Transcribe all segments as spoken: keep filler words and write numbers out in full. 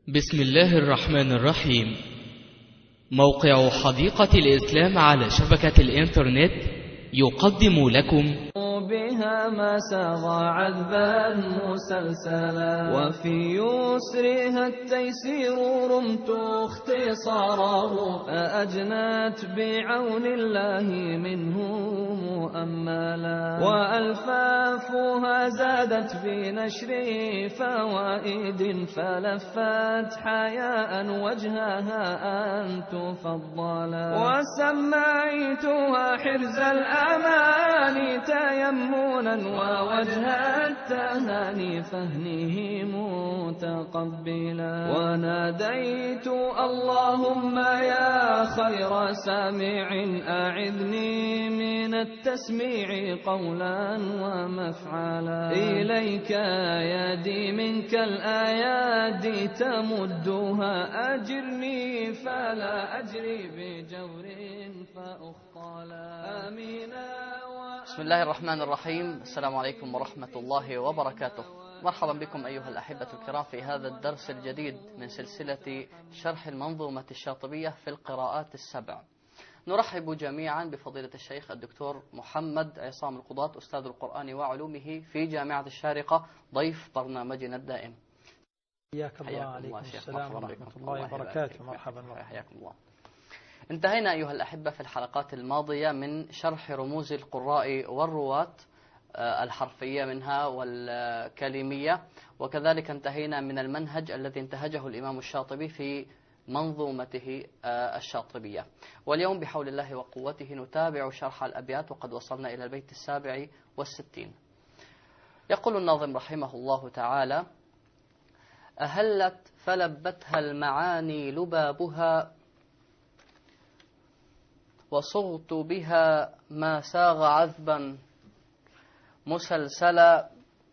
بسم الله الرحمن الرحيم. موقع حديقة الإسلام على شبكة الإنترنت يقدم لكم بها ما ساغ عذبا مسلسلا، وفي يسرها التيسير رمت اختصاره، فأجنت بعون الله منه مؤملا، وألفافها زادت في نشر فوائد، فلفت حياء وجهها أن تفضلا، وسميتها حرز الأمان تيمنا، ووجه التهاني فهنه متقبلا، وناديت اللهم يا خير سامع أعذني من التسميع قولا ومفعلا، إليك يدي منك الآيات تمدها، أجرني فلا أجري بجور فأخطلا. آمين. بسم الله الرحمن الرحيم. السلام عليكم ورحمة الله وبركاته. مرحبا بكم أيها الأحبة الكرام في هذا الدرس الجديد من سلسلة شرح المنظومة الشاطبية في القراءات السبع. نرحب جميعا بفضيلة الشيخ الدكتور محمد عصام القضاة، أستاذ القرآن وعلومه في جامعة الشارقة، ضيف برنامجنا الدائم. حياك الله. عليكم السلام ورحمة الله وبركاته. مرحبا مرحبا. حياكم الله. انتهينا أيها الأحبة في الحلقات الماضية من شرح رموز القراء والرواة الحرفية منها والكلمية، وكذلك انتهينا من المنهج الذي انتهجه الإمام الشاطبي في منظومته الشاطبية. واليوم بحول الله وقوته نتابع شرح الأبيات، وقد وصلنا إلى البيت السابع والستين. يقول الناظم رحمه الله تعالى: أهلت فلبتها المعاني لبابها، وصغت بها ما ساغ عذبا مسلسلا،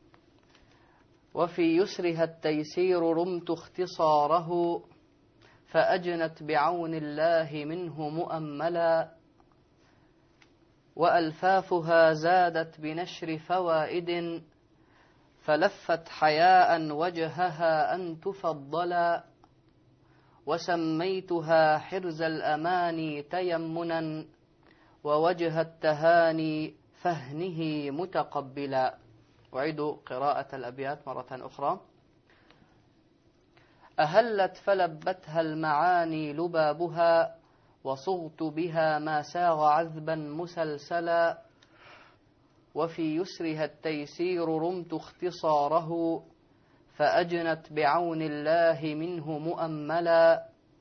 وفي يسرها التيسير رمت اختصاره، فأجنت بعون الله منه مؤملا، وألفافها زادت بنشر فوائد، فلفت حياء وجهها أن تفضلا، وسميتها حرز الأماني تيمنا، ووجه التهاني فهنه متقبلا. أعيد قراءة الأبيات مرة أخرى. أهلت فلبتها المعاني لبابها، وصغت بها ما ساغ عذبا مسلسلا، وفي يسرها التيسير رمت اختصاره، فأجنت بعون الله منه مؤملا،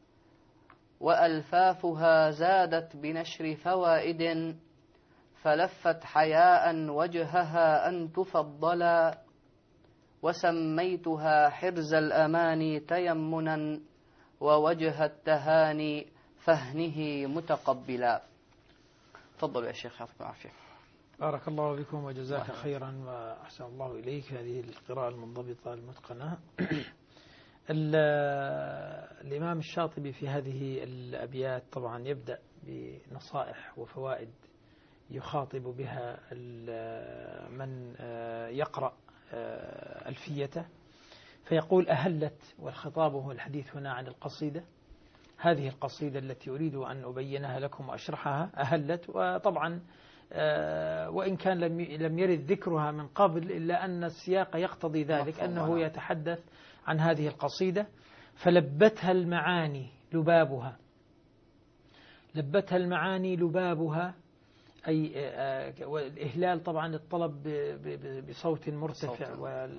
وألفافها زادت بنشر فوائد، فلفت حياء وجهها أن تفضلا، وسميتها حرز الأماني تيمنا، ووجه التهاني فهنه متقبلا. تفضلوا يا شيخ، يعطيكم العافية. بارك الله بكم وجزاك خيرا وأحسن الله إليك. هذه القراءة المنضبطة المتقنة. الإمام الشاطبي في هذه الأبيات طبعا يبدأ بنصائح وفوائد يخاطب بها من يقرأ ألفيته، فيقول: أهلت، والخطاب هو الحديث هنا عن القصيدة، هذه القصيدة التي أريد أن أبينها لكم وأشرحها. أهلت، وطبعا وإن كان لم يرد ذكرها من قبل، إلا أن السياق يقتضي ذلك، أنه يتحدث عن هذه القصيدة. فلبتها المعاني لبابها، لبتها المعاني لبابها، أي والإهلال طبعا الطلب بصوت مرتفع،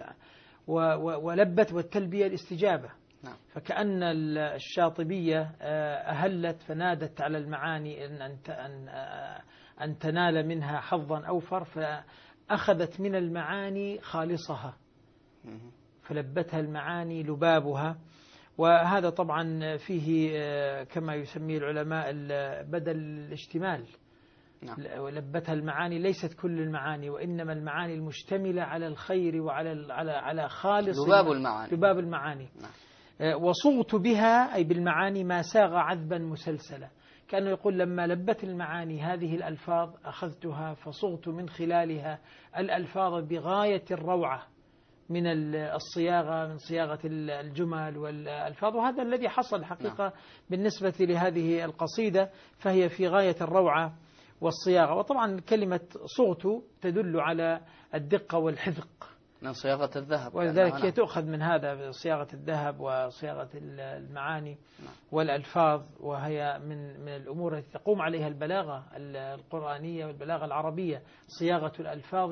ولبت والتلبية الاستجابة. فكأن الشاطبية أهلت فنادت على المعاني أن أن أن تنال منها حظا أوفر، فأخذت من المعاني خالصها، فلبتها المعاني لبابها. وهذا طبعا فيه كما يسميه العلماء بدل الاشتمال. ولبتها المعاني ليست كل المعاني، وإنما المعاني المشتملة على الخير وعلى على على خالص لباب المعاني, لباب المعاني. وصغت بها أي بالمعاني ما ساغ عذبا مسلسلا، كأنه يقول لما لبت المعاني هذه الألفاظ أخذتها فصغت من خلالها الألفاظ بغاية الروعة من الصياغة، من صياغة الجمل والألفاظ، وهذا الذي حصل حقيقة نعم. بالنسبة لهذه القصيدة، فهي في غاية الروعة والصياغة. وطبعا كلمة صغت تدل على الدقة والحذق من صياغة الذهب، ولذلك هي تؤخذ من هذا صياغة الذهب وصياغة المعاني والألفاظ، وهي من من الأمور التي تقوم عليها البلاغة القرآنية والبلاغة العربية، صياغة الألفاظ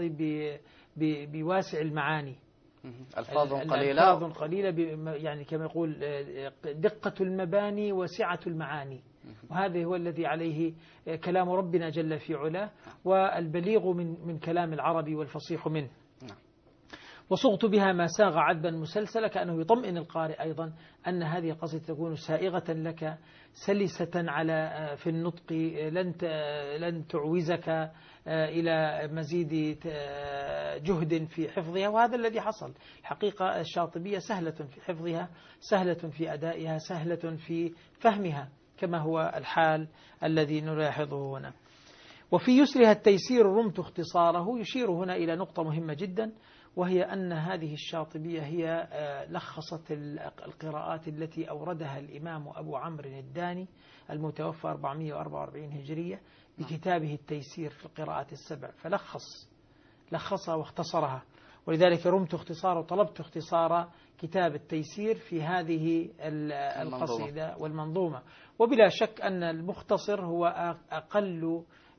بواسع المعاني. ألفاظ قليلة ألفاظ قليلة يعني كما يقول دقة المباني وسعة المعاني، وهذا هو الذي عليه كلام ربنا جل في علاه، والبليغ من من كلام العربي والفصيح منه. وصغت بها ما ساغ عذبا مسلسلا، كأنه يطمئن القارئ أيضا أن هذه القصيدة تكون سائغة لك، سلسة على في النطق، لن لن تعوزك إلى مزيد جهد في حفظها، وهذا الذي حصل. الحقيقة الشاطبية سهلة في حفظها، سهلة في أدائها، سهلة في فهمها، كما هو الحال الذي نلاحظه هنا. وفي يسرها التيسير رمت اختصاره، يشير هنا إلى نقطة مهمة جدا، وهي أن هذه الشاطبية هي لخصت القراءات التي أوردها الإمام أبو عمرو الداني المتوفى أربعمائة وأربعة وأربعين هجرية بكتابه التيسير في القراءات السبع، فلخص لخصها واختصرها، ولذلك رمت اختصار وطلبت اختصار كتاب التيسير في هذه القصيدة والمنظومة. وبلا شك أن المختصر هو أقل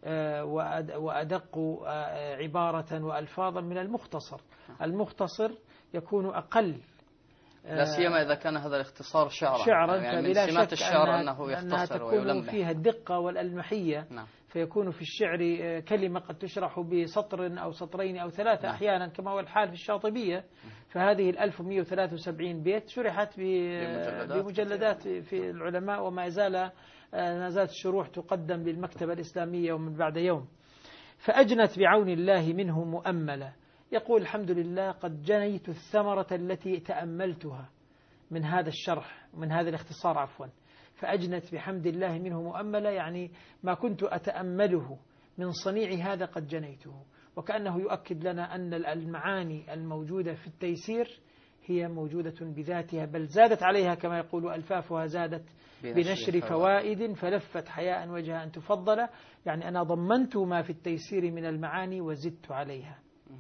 وأدق عبارة وألفاظا من المختصر. المختصر يكون أقل، لا سيما إذا كان هذا الاختصار شعرا، شعرا يعني من سمات الشعر أنه يختصر ويلمح، تكون فيها الدقة والألمحية. نعم. فيكون في الشعر كلمة قد تشرح بسطر أو سطرين أو ثلاثة نعم. أحيانا كما هو الحال في الشاطبية، فهذه الألف ومئة وثلاثة وسبعين بيت شرحت بمجلدات في العلماء، وما زال ما زالت الشروح تقدم للمكتبة الإسلامية ومن بعد يوم. فأجنت بعون الله منه مؤملة، يقول الحمد لله قد جنيت الثمرة التي تأملتها من هذا الشرح، من هذا الاختصار عفوا. فأجنت بحمد الله منه مؤملة، يعني ما كنت أتأمله من صنيع هذا قد جنيته. وكأنه يؤكد لنا أن المعاني الموجودة في التيسير هي موجودة بذاتها، بل زادت عليها كما يقول ألفافها زادت بنشر فوائد، فلفت حياء وجهها أن تفضل، يعني أنا ضمنت ما في التيسير من المعاني وزدت عليها.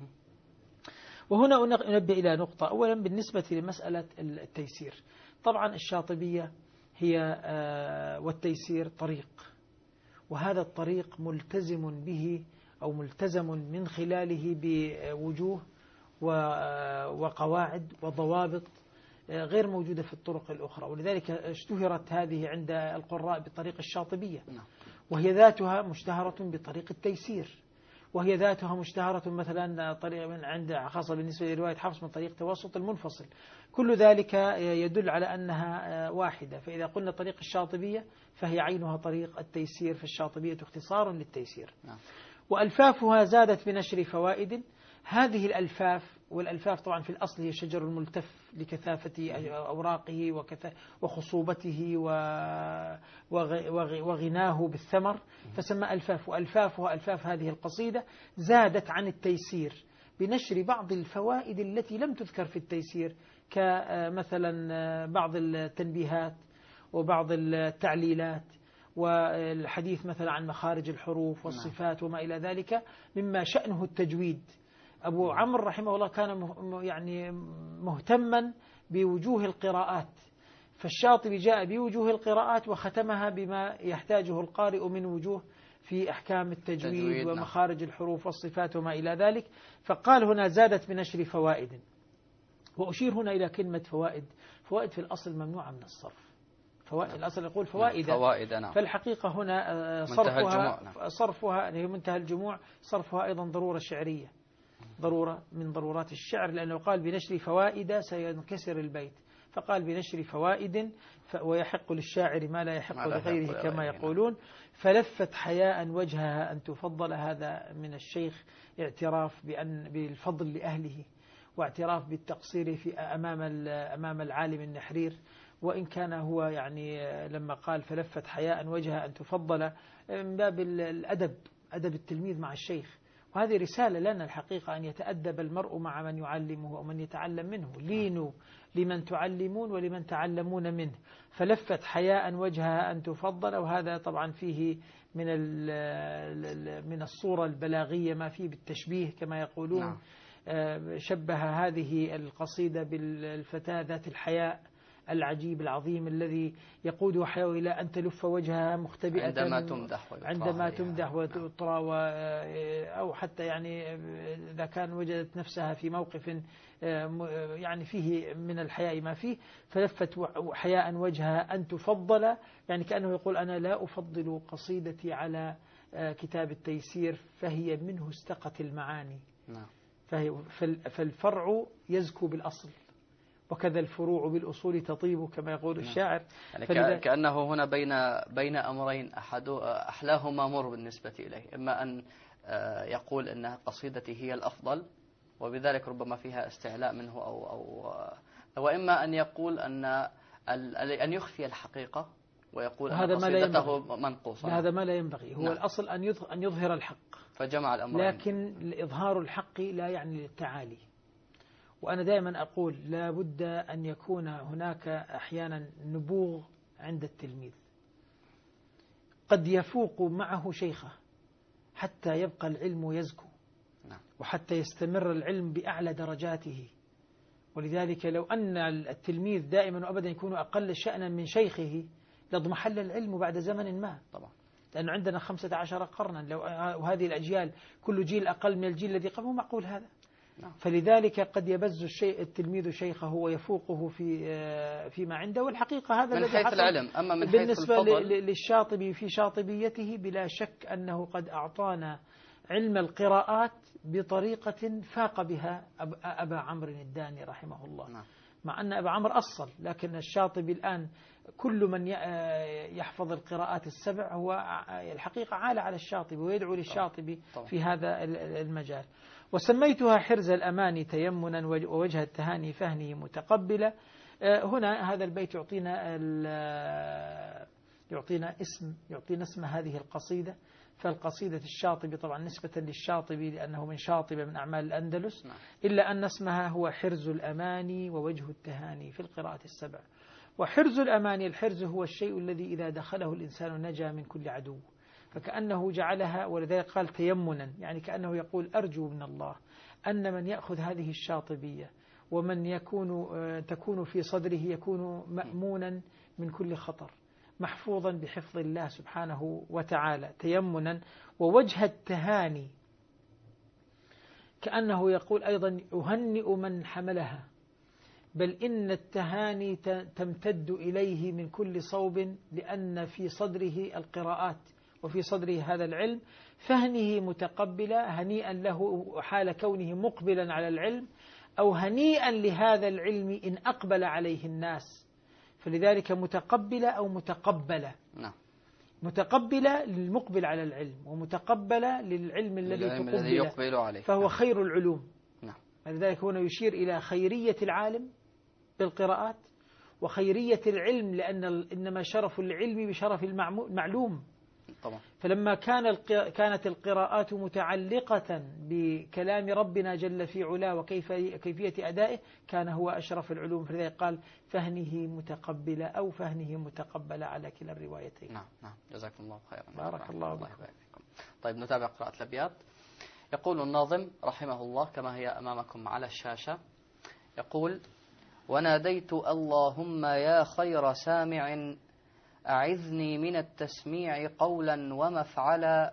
وهنا أنبه إلى نقطة. أولا بالنسبة لمسألة التيسير، طبعا الشاطبية هي والتيسير طريق، وهذا الطريق ملتزم به أو ملتزم من خلاله بوجوه وقواعد وضوابط غير موجودة في الطرق الأخرى، ولذلك اشتهرت هذه عند القراء بطريق الشاطبية، وهي ذاتها مشتهرة بطريق التيسير، وهي ذاتها مشتهرة مثلا طريق من عند خاصة بالنسبة لرواية حفص من طريق توسط المنفصل. كل ذلك يدل على أنها واحدة. فإذا قلنا طريق الشاطبية فهي عينها طريق التيسير، فالشاطبية اختصار للتيسير. وألفافها زادت بنشر فوائد. هذه الألفاف، والألفاف طبعا في الأصل هي شجر الملتف لكثافة أوراقه وخصوبته وغناه بالثمر، فسمى ألفاف. وألفافها ألفاف هذه القصيدة زادت عن التيسير بنشر بعض الفوائد التي لم تذكر في التيسير، كمثلا بعض التنبيهات وبعض التعليلات والحديث مثلا عن مخارج الحروف والصفات وما إلى ذلك مما شأنه التجويد. أبو عمرو رحمه الله كان يعني مهتما بوجوه القراءات، فالشاطبي جاء بوجوه القراءات وختمها بما يحتاجه القارئ من وجوه في أحكام التجويد ومخارج الحروف والصفات وما إلى ذلك. فقال هنا زادت بنشر فوائد. وأشير هنا إلى كلمة فوائد. فوائد في الأصل ممنوعة من الصرف. فوائد الأصل يقول فوائد، فوائد نعم. فالحقيقة هنا صرفها نعم. صرفها هي منتهى الجموع، صرفها أيضا ضرورة شعرية، ضرورة من ضرورات الشعر، لأنه قال بنشر فوائد سينكسر البيت، فقال بنشر فوائد ويحق للشاعر ما لا يحق لغيره كما يقولون. فلفت حياء وجهها أن تفضل. هذا من الشيخ اعتراف بأن بالفضل لأهله، واعتراف بالتقصير في أمام أمام العالم النحرير، وإن كان هو يعني لما قال فلفت حياء وجهها أن تفضل من باب الأدب، أدب التلميذ مع الشيخ، وهذه رسالة لنا الحقيقة، أن يتأدب المرء مع من يعلمه ومن يتعلم منه. لينوا لمن تعلمون ولمن تعلمون منه، فلفت حياء وجهها أن تفضل. وهذا طبعا فيه من من الصورة البلاغية ما فيه بالتشبيه كما يقولون. نعم. شبه هذه القصيدة بالفتاة ذات الحياء العجيب العظيم الذي يقودها حياء إلى أن تلف وجهها مختبئة عندما تمدح عندما تمدح وتطرى، أو حتى يعني إذا كان وجدت نفسها في موقف يعني فيه من الحياء ما فيه، فلفت حياء وجهها أن تفضل، يعني كأنه يقول أنا لا أفضل قصيدتي على كتاب التيسير فهي منه استقت المعاني. نعم. فالفرع يزكو بالأصل، وكذا الفروع بالأصول تطيب كما يقول الشاعر. يعني كأنه هنا بين بين أمرين أحد أحلاهما مر بالنسبة إليه، إما أن يقول أن قصيدتي هي الأفضل وبذلك ربما فيها استعلاء منه، أو أو وإما أن يقول أن أن يخفي الحقيقة ويقول أن قصيدته منقوصة. هذا ما لا ينبغي. هو نعم. الأصل أن يظهر الحق، فجمع الأمرين. لكن إظهار الحق لا يعني التعالي. وأنا دائما أقول لا بد أن يكون هناك أحيانا نبوغ عند التلميذ، قد يفوق معه شيخه حتى يبقى العلم يزكو، وحتى يستمر العلم بأعلى درجاته. ولذلك لو أن التلميذ دائما وأبدا يكون أقل شأنا من شيخه لاضمحل العلم بعد زمن ما. طبعا لأنه عندنا خمسة عشر قرنا، لو وهذه الأجيال كل جيل أقل من الجيل الذي قبله، معقول هذا؟ نعم. فلذلك قد يبز الشيء التلميذ شيخه ويفوقه في فيما عنده. والحقيقة هذا من حيث العلم. أما من بالنسبة حيث الفضل للشاطبي في شاطبيته بلا شك أنه قد أعطانا علم القراءات بطريقة فاق بها أبا عمرو الداني رحمه الله. نعم. مع أن أبا عمرو أصل، لكن الشاطبي الآن كل من يحفظ القراءات السبع هو الحقيقة عال على الشاطبي ويدعو للشاطبي في هذا المجال. وسميتها حرز الأماني تيمنا ووجه التهاني فهنه متقبلة. هنا هذا البيت يعطينا يعطينا اسم يعطينا اسم هذه القصيدة. فالقصيدة الشاطبي طبعا نسبة للشاطبي لأنه من شاطبة من أعمال الأندلس، إلا أن اسمها هو حرز الأماني ووجه التهاني في القراءة السبع. وحرز الأماني، الحرز هو الشيء الذي إذا دخله الإنسان نجا من كل عدو، فكأنه جعلها، ولذلك قال تيمنا، يعني كأنه يقول أرجو من الله أن من يأخذ هذه الشاطبية ومن يكون تكون في صدره يكون مأمونا من كل خطر، محفوظا بحفظ الله سبحانه وتعالى. تيمنا ووجه التهاني، كأنه يقول أيضا أهنئ من حملها، بل إن التهاني تمتد إليه من كل صوب، لأن في صدره القراءات وفي صدره هذا العلم، فهنه متقبلا، هنيئا له حال كونه مقبلا على العلم، أو هنيئا لهذا العلم إن أقبل عليه الناس. فلذلك متقبلة أو متقبلة. نعم. متقبلة للمقبل على العلم، ومتقبلة للعلم الذي تقبل يقبل عليه، فهو نعم. خير العلوم. نعم. لذلك هنا يشير إلى خيرية العالم بالقراءات وخيرية العلم، لأن إنما شرف العلم بشرف المعلوم. طبعا. فلما كان كانت القراءات متعلقة بكلام ربنا جل في علاه وكيف كيفية أدائه، كان هو أشرف العلوم. فلذلك قال فهنه متقبلة أو فهنه متقبلة على كلا الروايتين. نعم نعم، جزاكم الله خيرا. بارك الله بكم. طيب نتابع قراءة الأبيات. يقول الناظم رحمه الله كما هي أمامكم على الشاشة، يقول: وناديت اللهم يا خير سامع، أعذني من التسميع قولا ومفعلا،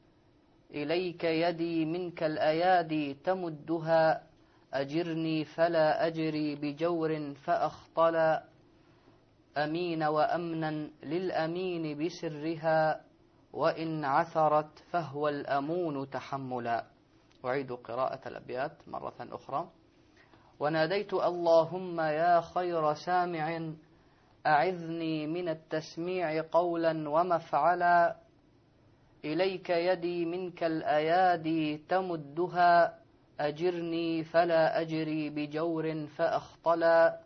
إليك يدي منك الأيادي تمدها، أجرني فلا أجري بجور فأخطلا، أمين وأمنا للأمين بسرها، وإن عثرت فهو الأمون تحملا. أعيد قراءة الأبيات مرة أخرى. وناديت اللهم يا خير سامع، أعذني من التسميع قولا ومفعلا، إليك يدي منك الأيادي تمدها، أجرني فلا أجري بجور فأخطلا،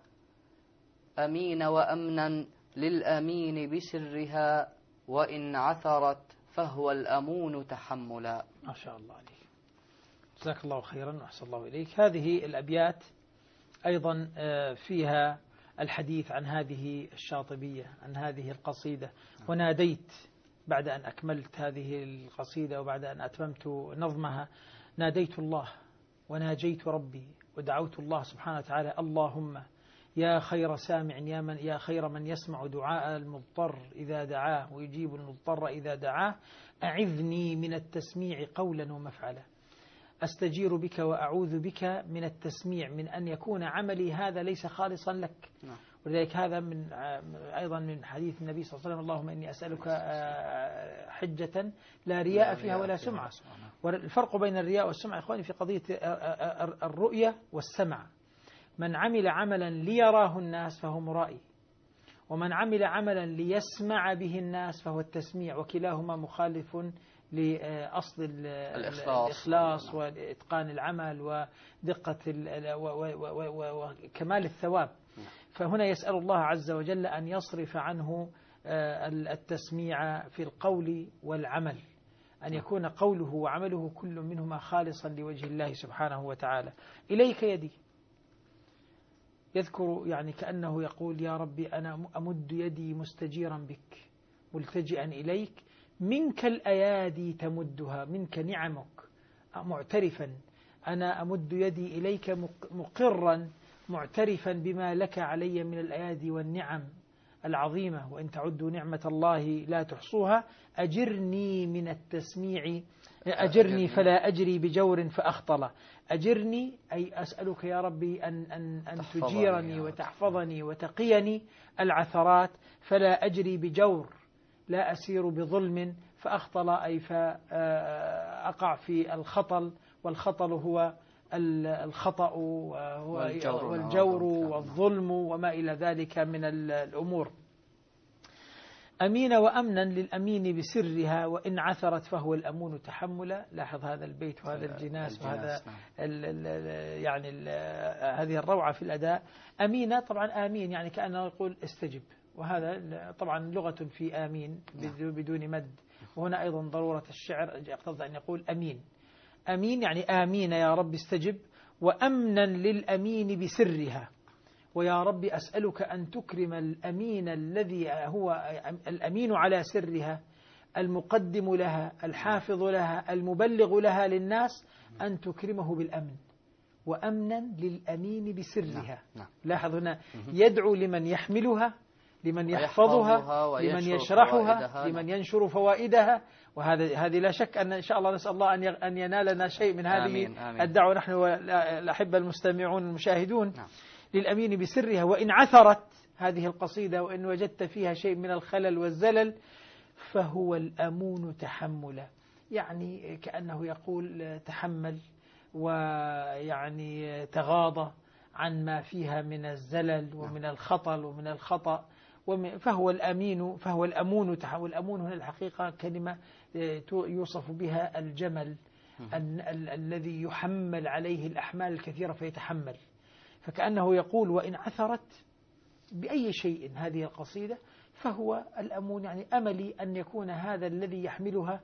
أمين وأمنا للأمين بسرها، وإن عثرت فهو الأمون تحملا. ما شاء الله عليك. جزاك الله خيرا وأحسن الله إليك. هذه الأبيات أيضا فيها الحديث عن هذه الشاطبية، عن هذه القصيدة. وناديت بعد أن أكملت هذه القصيدة وبعد أن أتممت نظمها، ناديت الله وناجيت ربي ودعوت الله سبحانه وتعالى: اللهم يا خير سامع، يا من يا خير من يسمع دعاء المضطر إذا دعاه ويجيب المضطر إذا دعاه، أعذني من التسميع قولا ومفعلا. أستجير بك وأعوذ بك من التسميع، من أن يكون عملي هذا ليس خالصا لك. ولذلك هذا من أيضا من حديث النبي صلى الله عليه وسلم: اللهم إني أسألك حجة لا رياء فيها ولا سمعة. والفرق بين الرياء والسمعة إخواني في قضية الرؤية والسمع: من عمل عملا ليراه الناس فهو مرائي، ومن عمل عملا ليسمع به الناس فهو التسميع، وكلاهما مخالف لأصل الإخلاص, الإخلاص وإتقان العمل ودقة وكمال الثواب. فهنا يسأل الله عز وجل أن يصرف عنه التسميع في القول والعمل، أن يكون قوله وعمله كل منهما خالصا لوجه الله سبحانه وتعالى. إليك يدي، يذكر يعني كأنه يقول: يا ربي أنا أمد يدي مستجيرا بك ملتجئا إليك، منك الأيادي تمدها، منك نعمك، معترفا أنا أمد يدي إليك مقرا معترفا بما لك علي من الأيادي والنعم العظيمة، وإن تعدوا نعمة الله لا تحصوها. أجرني من التسميع، أجرني فلا أجري بجور فأخطل. أجرني أي أسألك يا ربي أن, أن, أن تجيرني وتحفظني وتقيني العثرات، فلا أجري بجور، لا أسير بظلم، فأخطل أي فأقع في الخطل، والخطل هو الخطأ والجور والظلم وما إلى ذلك من الأمور. أمين وأمنا للأمين بسرها، وإن عثرت فهو الأمون تحملا. لاحظ هذا البيت وهذا الجناس وهذا ال ال يعني ال هذه الروعة في الأداء. أمينة طبعا آمين يعني كأنه يقول استجب، وهذا طبعا لغة في آمين بدون مد. وهنا أيضا ضرورة الشعر يقتضي أن يقول أمين. أمين يعني آمين يا رب استجب. وأمنا للأمين بسرها، ويا رب أسألك أن تكرم الأمين الذي هو الأمين على سرها، المقدم لها، الحافظ لها، المبلغ لها للناس، أن تكرمه بالأمن. وأمنا للأمين بسرها. لاحظ هنا يدعو لمن يحملها، لمن يحفظها، لمن يشرحها، لمن ينشر فوائدها. وهذا هذه لا شك أن إن شاء الله نسأل الله أن أن ينالنا شيء من هذه الدعوة نحن والأحبة المستمعون المشاهدون. نعم. للأمين بسرها. وإن عثرت هذه القصيدة وإن وجدت فيها شيء من الخلل والزلل فهو الأمون تحملا، يعني كأنه يقول تحمل ويعني تغاضى عن ما فيها من الزلل ومن الخطل ومن الخطأ، فهو الأمين فهو الأمون. والأمون هنا الحقيقة كلمة يوصف بها الجمل الذي يحمل عليه الأحمال الكثيرة فيتحمل. فكأنه يقول وإن عثرت بأي شيء هذه القصيدة فهو الأمون، يعني أملي أن يكون هذا الذي يحملها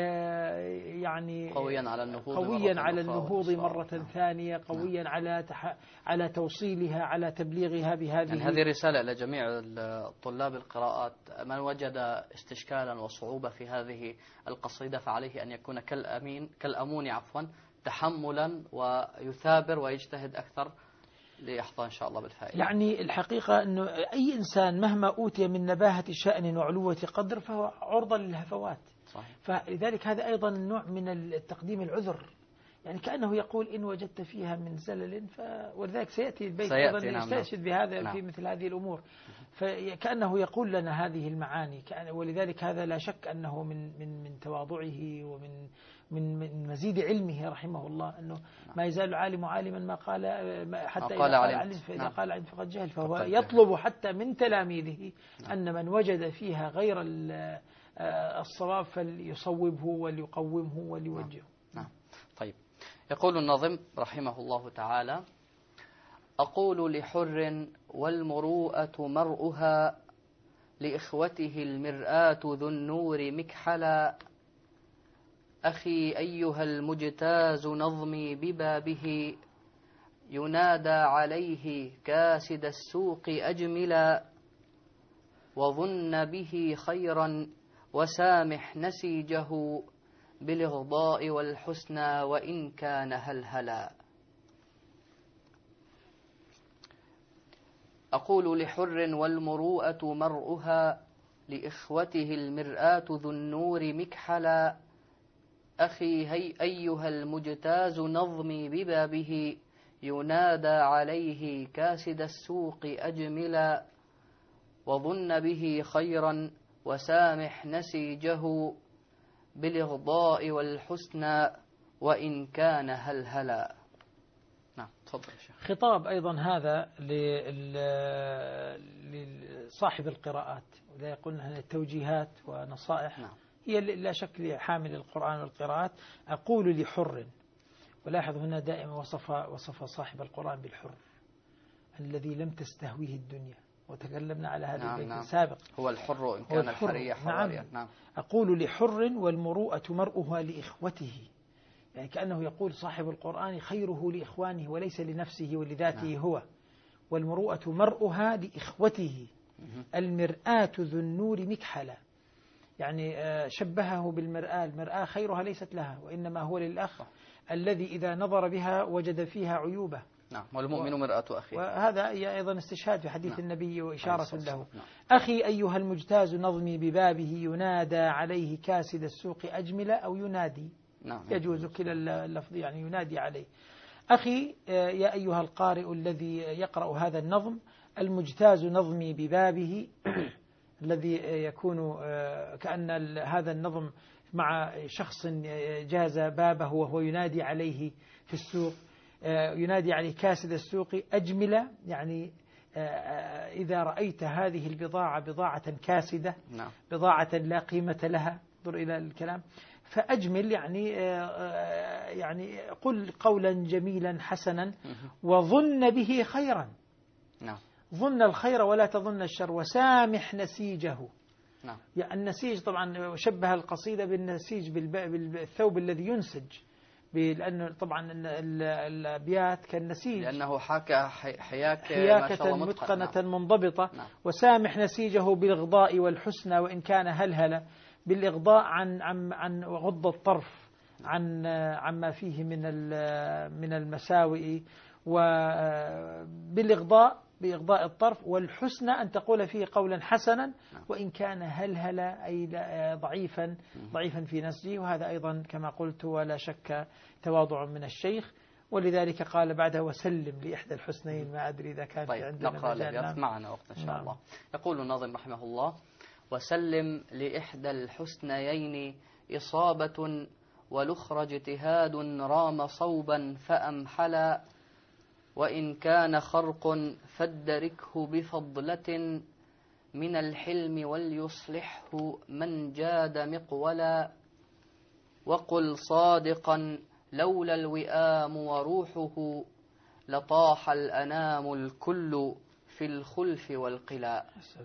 يعني قويا على النهوض قويا مرة على النهوض مرة نعم. ثانية قويا نعم. على تح... على توصيلها على تبليغها بهذه. يعني هذه رسالة لجميع طلاب القراءات، من وجد استشكالا وصعوبة في هذه القصيدة فعليه أن يكون كالأمين كالأمون عفوا تحملا ويثابر ويجتهد أكثر ليحظى إن شاء الله بالفائدة. يعني الحقيقة أنه أي إنسان مهما أوتي من نباهة شأن وعلوة قدر فهو عرضة للهفوات. صحيح. فلذلك هذا أيضا نوع من التقديم العذر، يعني كأنه يقول إن وجدت فيها من زلل ف... ولذلك سيأتي البيت أيضا يستشهد بهذا نعم. في مثل هذه الأمور، فكأنه يقول لنا هذه المعاني. ولذلك هذا لا شك أنه من من من تواضعه ومن من من مزيد علمه رحمه الله، أنه ما يزال العالم عالما ما قال حتى إذا قال علم فإذا نعم. قال علم فقد جهل. فهو يطلب حتى من تلاميذه نعم. أن من وجد فيها غير الصواب فليصوبه وليقومه وليوجهه. نعم. طيب، يقول الناظم رحمه الله تعالى: أقول لحر والمروءة مرؤها، لإخوته المرآة ذو النور مكحلا، أخي أيها المجتاز نظمي ببابه ينادى عليه كاسد السوق أجملا وظن به خيرا وسامح نسيجه بالإغضاء والحسنى وإن كان هلهلا. أقول لحر والمروءة مرؤها لإخوته المرآة ذو النور مكحلا أخي هي أيها المجتاز نظمي ببابه ينادى عليه كاسد السوق أجملا وظن به خيرا وسامح نسيجه بالإغضاء والحسنى وإن كان هلهلا. نعم تفضل يا شيخ. خطاب أيضا هذا لصاحب القراءات، ولا يقولون توجيهات ونصائح. نعم. هي لا شك لحامل القرآن والقراءات. أقول لحر، ولاحظ هنا دائما وصف وصف صاحب القرآن بالحر الذي لم تستهويه الدنيا، وتكلمنا على هذا البيت نعم السابق. هو الحر إن كان الحرية حراريا. نعم. نعم. أقول لحر والمروءة مرؤها لإخوته، يعني كأنه يقول صاحب القرآن خيره لإخوانه وليس لنفسه ولذاته. نعم. هو والمروءة مرؤها لإخوته المرآة ذو النور مكحلا، يعني شبهه بالمرآة. المرآة خيرها ليست لها وإنما هو للأخ الذي إذا نظر بها وجد فيها عيوبة. نعم. والمؤمن و... مرآة أخيه. وهذا أيضا استشهاد في حديث. نعم. النبي وإشارة له. نعم. أخي أيها المجتاز نظمي ببابه ينادى عليه كاسد السوق أجمل أو ينادي. نعم. يجوز كلا اللفظ، يعني ينادي عليه. أخي يا أيها القارئ الذي يقرأ هذا النظم، المجتاز نظمي ببابه الذي يكون كأن هذا النظم مع شخص جاز بابه وهو ينادي عليه في السوق، ينادي عليه كاسد السوق أجمل، يعني إذا رأيت هذه البضاعة بضاعة كاسدة. نعم. بضاعة لا قيمة لها، انظر إلى الكلام، فأجمل يعني يعني قل قولا جميلا حسنا وظن به خيرا. نعم. ظن الخير ولا تظن الشر، وسامح نسيجه. نعم. يعني النسيج طبعا شبه القصيدة بالنسيج بالثوب الذي ينسج، لأنه طبعا الأبيات كالنسيج، لأنه حاكى حياك حياكة متقنة. نعم. منضبطة. نعم. وسامح نسيجه بالإغضاء والحسنى وإن كان هلهلة، بالإغضاء عن عن عن غض الطرف عن عما فيه من من المساوئ، وبالإغضاء بإغضاء الطرف، والحسنى أن تقول فيه قولا حسنا وإن كان هلهلا أي ضعيفا ضعيفا في نسجه. وهذا أيضا كما قلت ولا شك تواضع من الشيخ، ولذلك قال بعدها وسلم لإحدى الحسنين. ما أدري إذا كان طيب في عندنا نقرأ الأبيات معنا وقت إن شاء نعم. الله. يقول الناظم رحمه الله: وسلم لإحدى الحسنيين إصابة والأخرى اجتهاد رام صوبا فأمحلا، وإن كان خرق فادركه بفضلة من الحلم وليصلحه من جاد مقولا، وقل صادقا لولا الوئام وروحه لطاح الأنام الكل في الخلف والقلاء.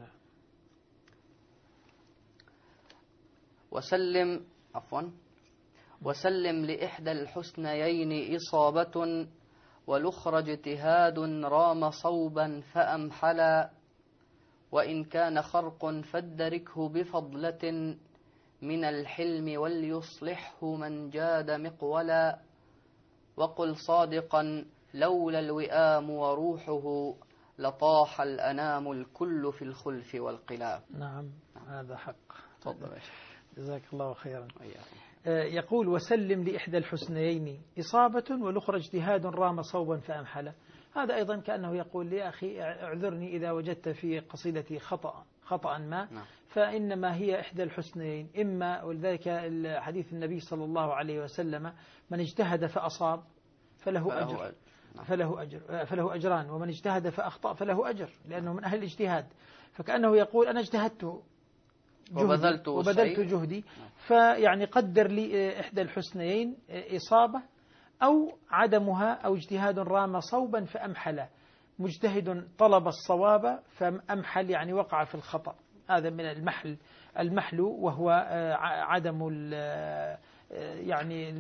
وسلم عفوا وسلم لإحدى الحسنيين إصابة والأخرى اجتهاد رام صوبا فأمحلا، وإن كان خرق فادركه بفضلة من الحلم وليصلحه من جاد مقولا، وقل صادقا لولا الوئام وروحه لطاح الأنام الكل في الخلف والقلاء. نعم هذا حق. تفضل. جزاك الله خيرا. يقول وسلم لإحدى الحسنيين إصابة والأخرى اجتهاد رام صوبا فأمحلا. هذا أيضا كأنه يقول يا أخي اعذرني إذا وجدت في قصيدتي خطأ خطأ ما. نعم. فإنما هي إحدى الحسنيين، إما ولذلك حديث النبي صلى الله عليه وسلم من اجتهد فأصاب فله, فله أجر, أجر. نعم. فله أجر فله أجران، ومن اجتهد فأخطأ فله أجر لأنه من أهل الاجتهاد. فكأنه يقول أنا اجتهدت وبذلت, وبذلت جهدي، فيعني قدر لي إحدى الحسنيين إصابة أو عدمها أو اجتهاد رام صوبا فأمحل. مجتهد طلب الصواب فأمحل يعني وقع في الخطأ، هذا من المحل المحل وهو عدم يعني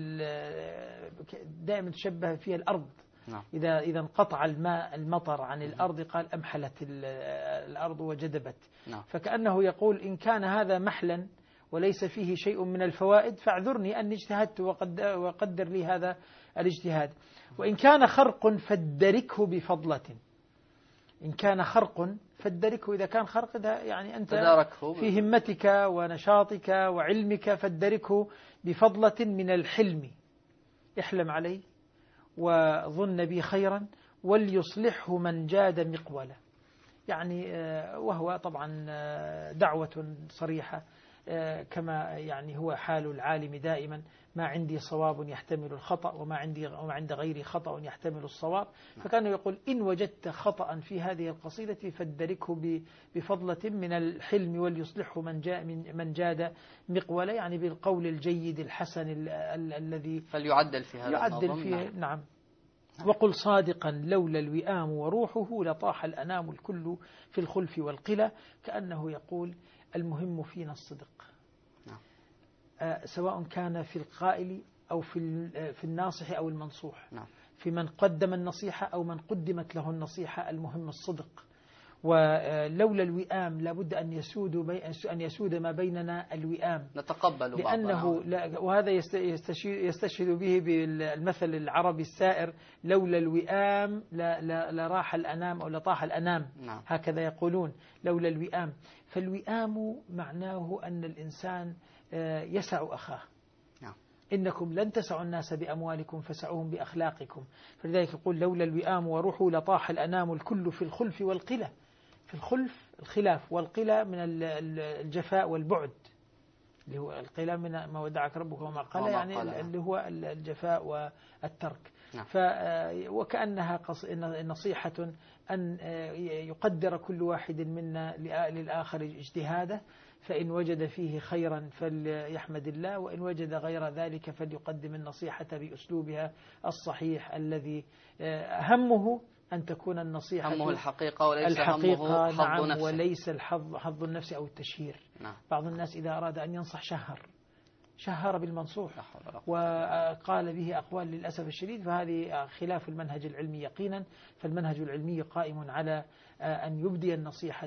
دائما تشبه فيها الأرض. نعم. إذا إذا انقطع الماء المطر عن الأرض قال أمحلت الأرض وجدبت. نعم. فكأنه يقول إن كان هذا محلا وليس فيه شيء من الفوائد فاعذرني أني اجتهدت وقدر لي هذا الاجتهاد. وإن كان خرق فادركه بفضلة. إن كان خرق فادركه، إذا كان خرق ده يعني أنت في همتك ونشاطك وعلمك فادركه بفضلة من الحلم. احلم عليه وظن بي خيرا وليصلحه من جاد مقولا. يعني وهو طبعا دعوة صريحة كما يعني هو حال العالم دائما، ما عندي صواب يحتمل الخطأ وما عندي وما عند غيري خطأ يحتمل الصواب. فكان يقول إن وجدت خطأ في هذه القصيدة فادركه بفضلة من الحلم وليصلحه من جاء من جاد مقولا، يعني بالقول الجيد الحسن الذي فليعدل في هذا يعدل فيه. نعم. نعم. وقل صادقا لولا الوئام وروحه لطاح الأنام الكل في الخلف والقلة. كأنه يقول المهم فينا الصدق. نعم. آه سواء كان في القائل أو في في الناصح أو المنصوح. نعم. في من قدم النصيحة أو من قدمت له النصيحة، المهم الصدق. ولولا الوئام لابد أن يسود أن يسود ما بيننا الوئام، نتقبل لأنه لا، وهذا يستشهد به بالمثل العربي السائر لولا الوئام لراح الأنام أو لطاح الأنام. نعم. هكذا يقولون لولا الوئام. فالوئام معناه أن الإنسان يسع أخاه. نعم. إنكم لن تسعوا الناس بأموالكم فسعوهم بأخلاقكم. فلذلك يقول لولا الوئام وروحه لطاح الأنام الكل في الخلف والقلة. في الخلف الخلاف، والقلة من الجفاء والبعد، اللي هو القلة من ما ودعك ربك وما قال، يعني قال. اللي هو الجفاء والترك. نعم. ف وكأنها نصيحة أن يقدر كل واحد منا للآخر اجتهاده، فإن وجد فيه خيرا فليحمد الله، وإن وجد غير ذلك فليقدم النصيحة بأسلوبها الصحيح الذي همه أن تكون النصيحة همه الحقيقة وليس الحقيقة. همه حظ نعم. نفسه. وليس الحظ حظ النفس أو التشهير. نعم. بعض الناس إذا أراد أن ينصح شهر شهر بالمنصوح وقال به أقوال للأسف الشديد، فهذه خلاف المنهج العلمي يقينا. فالمنهج العلمي قائم على أن يبدي النصيحة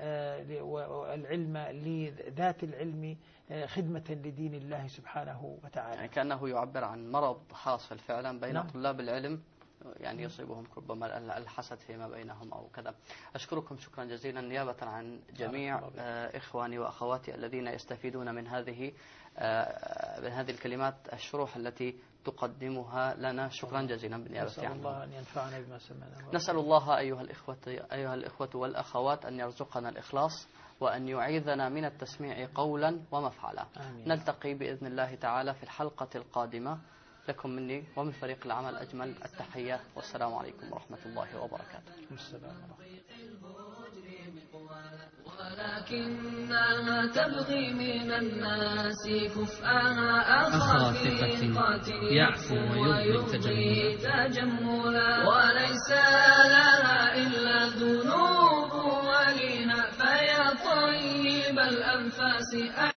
والعلم لذات العلم خدمة لدين الله سبحانه وتعالى. يعني كأنه يعبر عن مرض حاصل فعلا بين نعم. طلاب العلم، يعني يصيبهم ربما الحسد فيما بينهم أو كذا. أشكركم شكرا جزيلا نيابة عن جميع إخواني وأخواتي الذين يستفيدون من هذه من هذه الكلمات الشروح التي تقدمها لنا. شكرا جزيلا بالنيابة عنهم. نسأل الله أن ينفعنا بما سمعنا. نسأل الله أيها الإخوة أيها الإخوة والأخوات أن يرزقنا الإخلاص وأن يعيذنا من التسميع قولا ومفعلا. آمين. نلتقي بإذن الله تعالى في الحلقة القادمة. لكم مني ومن فريق العمل أجمل التحيات، والسلام عليكم ورحمة الله وبركاته. السلام ولكنها تبغي من الناس كفءها أخا ثقة يعفو ويبغي تجملا، وليس لها إلا ذنوب وليها فيا طيب الأنفاس